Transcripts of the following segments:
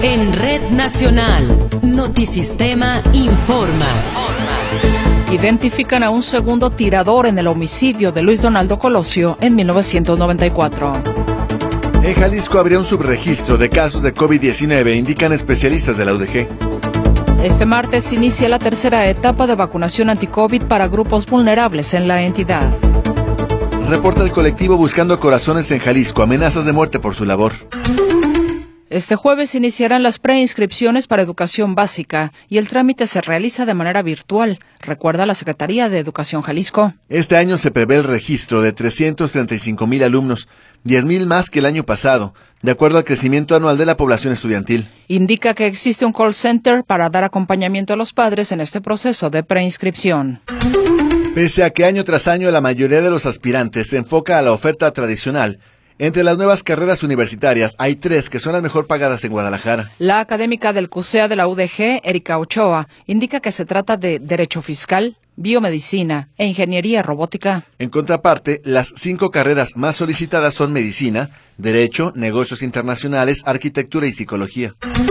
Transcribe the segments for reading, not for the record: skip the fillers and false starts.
En Red Nacional, Notisistema informa. Identifican a un segundo tirador en el homicidio de Luis Donaldo Colosio en 1994. En Jalisco habría un subregistro de casos de COVID-19, indican especialistas de la UDG. Este martes inicia la tercera etapa de vacunación anti-COVID para grupos vulnerables en la entidad. Reporta el colectivo Buscando Corazones en Jalisco, amenazas de muerte por su labor. Este jueves iniciarán las preinscripciones para educación básica y el trámite se realiza de manera virtual, recuerda la Secretaría de Educación Jalisco. Este año se prevé el registro de 335,000 alumnos, 10,000 más que el año pasado, de acuerdo al crecimiento anual de la población estudiantil. Indica que existe un call center para dar acompañamiento a los padres en este proceso de preinscripción. Pese a que año tras año la mayoría de los aspirantes se enfoca a la oferta tradicional, entre las nuevas carreras universitarias hay 3 que son las mejor pagadas en Guadalajara. La académica del CUSEA de la UDG, Erika Ochoa, indica que se trata de Derecho Fiscal, Biomedicina e Ingeniería Robótica. En contraparte, las 5 carreras más solicitadas son Medicina, Derecho, Negocios Internacionales, Arquitectura y Psicología.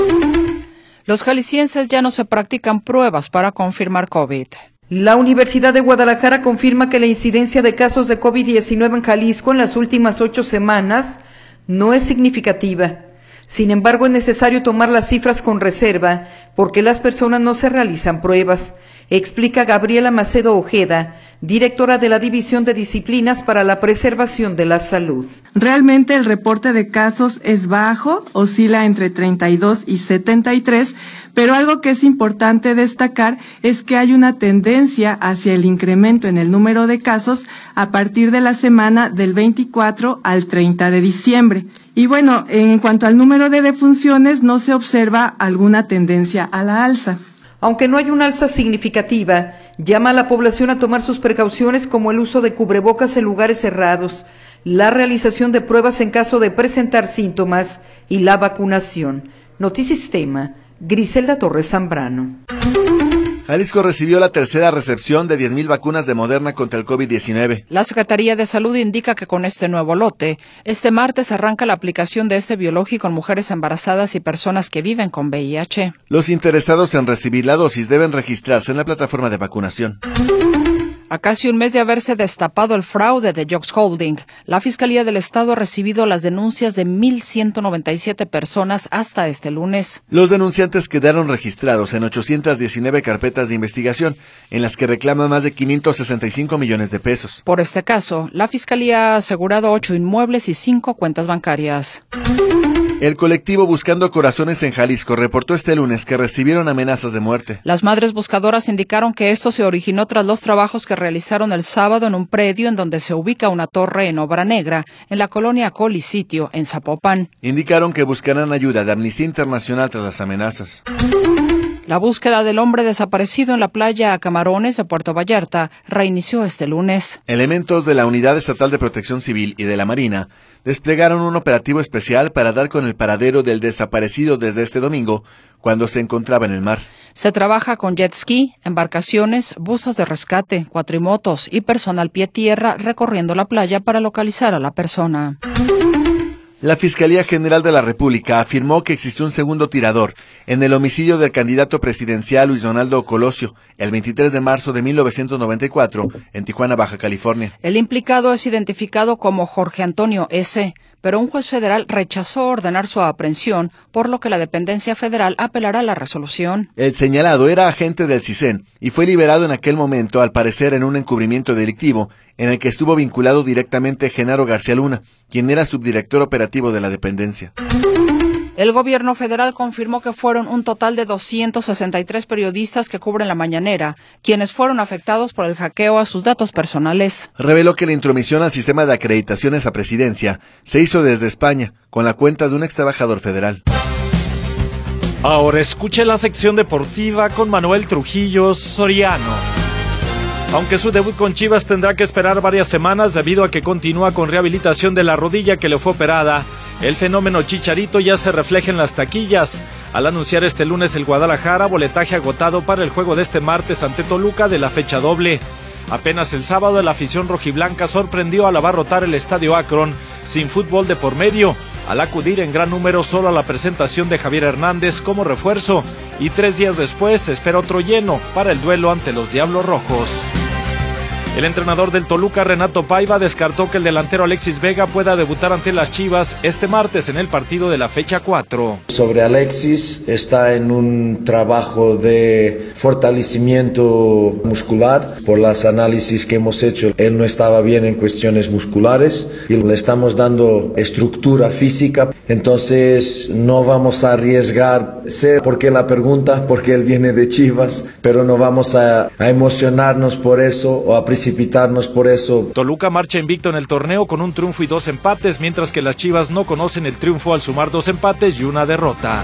Los jaliscienses ya no se practican pruebas para confirmar COVID. La Universidad de Guadalajara confirma que la incidencia de casos de COVID-19 en Jalisco en las últimas 8 semanas no es significativa. Sin embargo, es necesario tomar las cifras con reserva porque las personas no se realizan pruebas, explica Gabriela Macedo Ojeda, directora de la División de Disciplinas para la Preservación de la Salud. Realmente el reporte de casos es bajo, oscila entre 32 y 73, pero algo que es importante destacar es que hay una tendencia hacia el incremento en el número de casos a partir de la semana del 24 al 30 de diciembre. Y bueno, en cuanto al número de defunciones, no se observa alguna tendencia a la alza. Aunque no hay una alza significativa, llama a la población a tomar sus precauciones como el uso de cubrebocas en lugares cerrados, la realización de pruebas en caso de presentar síntomas y la vacunación. Notisistema, Griselda Torres Zambrano. Jalisco recibió la tercera recepción de 10,000 vacunas de Moderna contra el COVID-19. La Secretaría de Salud indica que con este nuevo lote, este martes arranca la aplicación de este biológico en mujeres embarazadas y personas que viven con VIH. Los interesados en recibir la dosis deben registrarse en la plataforma de vacunación. A casi un mes de haberse destapado el fraude de Jux Holding, la Fiscalía del Estado ha recibido las denuncias de 1,197 personas hasta este lunes. Los denunciantes quedaron registrados en 819 carpetas de investigación, en las que reclaman más de 565 millones de pesos. Por este caso, la Fiscalía ha asegurado 8 inmuebles y 5 cuentas bancarias. El colectivo Buscando Corazones en Jalisco reportó este lunes que recibieron amenazas de muerte. Las madres buscadoras indicaron que esto se originó tras los trabajos que realizaron el sábado en un predio en donde se ubica una torre en obra negra, en la colonia Colisitio, en Zapopan. Indicaron que buscarán ayuda de Amnistía Internacional tras las amenazas. La búsqueda del hombre desaparecido en la playa Camarones de Puerto Vallarta reinició este lunes. Elementos de la Unidad Estatal de Protección Civil y de la Marina desplegaron un operativo especial para dar con el paradero del desaparecido desde este domingo, cuando se encontraba en el mar. Se trabaja con jet ski, embarcaciones, buzos de rescate, cuatrimotos y personal pie tierra recorriendo la playa para localizar a la persona. La Fiscalía General de la República afirmó que existió un segundo tirador en el homicidio del candidato presidencial Luis Donaldo Colosio, el 23 de marzo de 1994, en Tijuana, Baja California. El implicado es identificado como Jorge Antonio S., pero un juez federal rechazó ordenar su aprehensión, por lo que la dependencia federal apelará a la resolución. El señalado era agente del CISEN y fue liberado en aquel momento, al parecer en un encubrimiento delictivo, en el que estuvo vinculado directamente Genaro García Luna, quien era subdirector operativo de la dependencia. El gobierno federal confirmó que fueron un total de 263 periodistas que cubren la mañanera, quienes fueron afectados por el hackeo a sus datos personales. Reveló que la intromisión al sistema de acreditaciones a presidencia se hizo desde España, con la cuenta de un ex trabajador federal. Ahora escuche la sección deportiva con Manuel Trujillo Soriano. Aunque su debut con Chivas tendrá que esperar varias semanas debido a que continúa con rehabilitación de la rodilla que le fue operada, el fenómeno Chicharito ya se refleja en las taquillas, al anunciar este lunes el Guadalajara boletaje agotado para el juego de este martes ante Toluca de la fecha doble. Apenas el sábado la afición rojiblanca sorprendió al abarrotar el estadio Akron sin fútbol de por medio. al acudir en gran número solo a la presentación de Javier Hernández como refuerzo, y 3 días después se espera otro lleno para el duelo ante los Diablos Rojos. El entrenador del Toluca, Renato Paiva, descartó que el delantero Alexis Vega pueda debutar ante las Chivas este martes en el partido de la fecha 4. Sobre Alexis, está en un trabajo de fortalecimiento muscular. Por los análisis que hemos hecho, él no estaba bien en cuestiones musculares y le estamos dando estructura física. Entonces no vamos a arriesgar, sé por qué la pregunta, porque él viene de Chivas, pero no vamos a emocionarnos por eso o a precipitarnos por eso. Toluca marcha invicto en el torneo con un triunfo y 2 empates, mientras que las Chivas no conocen el triunfo al sumar 2 empates y una derrota.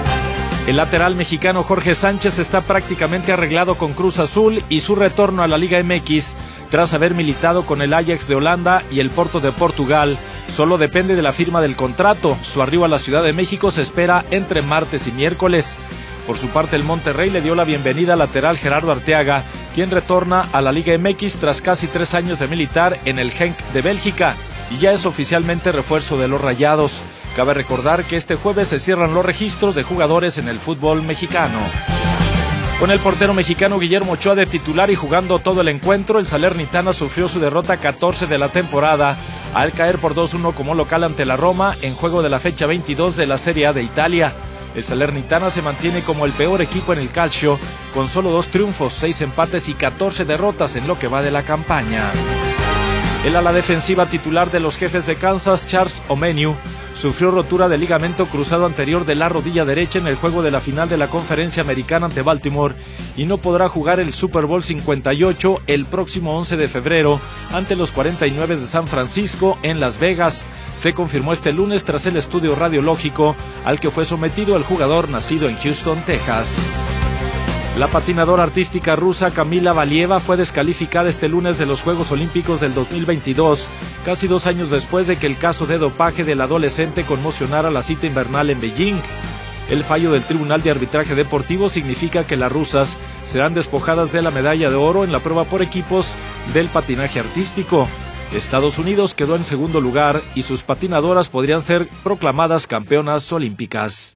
El lateral mexicano Jorge Sánchez está prácticamente arreglado con Cruz Azul y su retorno a la Liga MX, tras haber militado con el Ajax de Holanda y el Porto de Portugal, solo depende de la firma del contrato. Su arribo a la Ciudad de México se espera entre martes y miércoles. Por su parte, el Monterrey le dio la bienvenida al lateral Gerardo Arteaga, quien retorna a la Liga MX tras casi 3 años de militar en el Genk de Bélgica, y ya es oficialmente refuerzo de los Rayados. Cabe recordar que este jueves se cierran los registros de jugadores en el fútbol mexicano. Con el portero mexicano Guillermo Ochoa de titular y jugando todo el encuentro, el Salernitana sufrió su derrota 14 de la temporada al caer por 2-1 como local ante la Roma en juego de la fecha 22 de la Serie A de Italia. El Salernitana se mantiene como el peor equipo en el calcio, con solo 2 triunfos, 6 empates y 14 derrotas en lo que va de la campaña. El ala defensiva titular de los Jefes de Kansas, Charles Omenihu, sufrió rotura del ligamento cruzado anterior de la rodilla derecha en el juego de la final de la Conferencia Americana ante Baltimore y no podrá jugar el Super Bowl 58 el próximo 11 de febrero ante los 49 de San Francisco en Las Vegas. Se confirmó este lunes tras el estudio radiológico al que fue sometido el jugador nacido en Houston, Texas. La patinadora artística rusa Kamila Valieva fue descalificada este lunes de los Juegos Olímpicos del 2022, casi 2 años después de que el caso de dopaje del adolescente conmocionara la cita invernal en Beijing. El fallo del Tribunal de Arbitraje Deportivo significa que las rusas serán despojadas de la medalla de oro en la prueba por equipos del patinaje artístico. Estados Unidos quedó en segundo lugar y sus patinadoras podrían ser proclamadas campeonas olímpicas.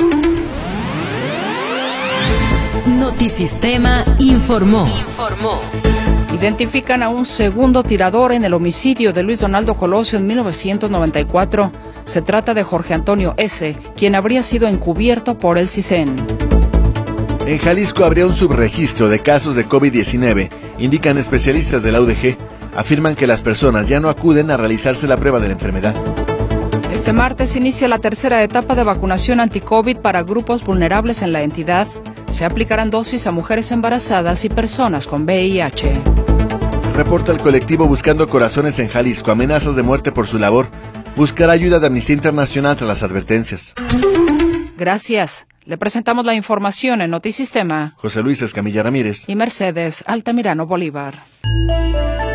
Notisistema informó. Identifican a un segundo tirador en el homicidio de Luis Donaldo Colosio en 1994. Se trata de Jorge Antonio S., quien habría sido encubierto por el CISEN. En Jalisco habría un subregistro de casos de COVID-19, indican especialistas de la UDG. Afirman que las personas ya no acuden a realizarse la prueba de la enfermedad. Este martes inicia la tercera etapa de vacunación anti-COVID para grupos vulnerables en la entidad. Se aplicarán dosis a mujeres embarazadas y personas con VIH. Reporta el colectivo Buscando Corazones en Jalisco amenazas de muerte por su labor. Buscará ayuda de Amnistía Internacional tras las advertencias. Gracias. Le presentamos la información en Notisistema. José Luis Escamilla Ramírez y Mercedes Altamirano Bolívar.